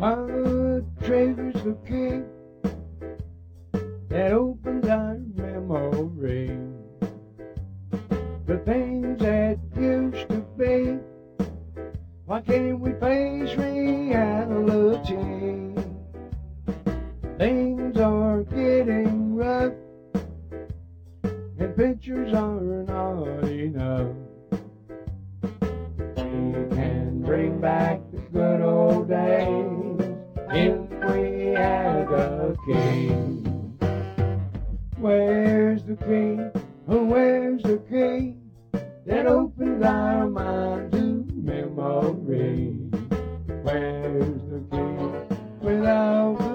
What treasures the key that opens our memory? The things that used to be. Why can't we face reality? Things are getting rough, and pictures are not enough. We can bring back the good old days if we had a king. Where's the king? Oh, where's the king that opens our mind to memory? Where's the king without the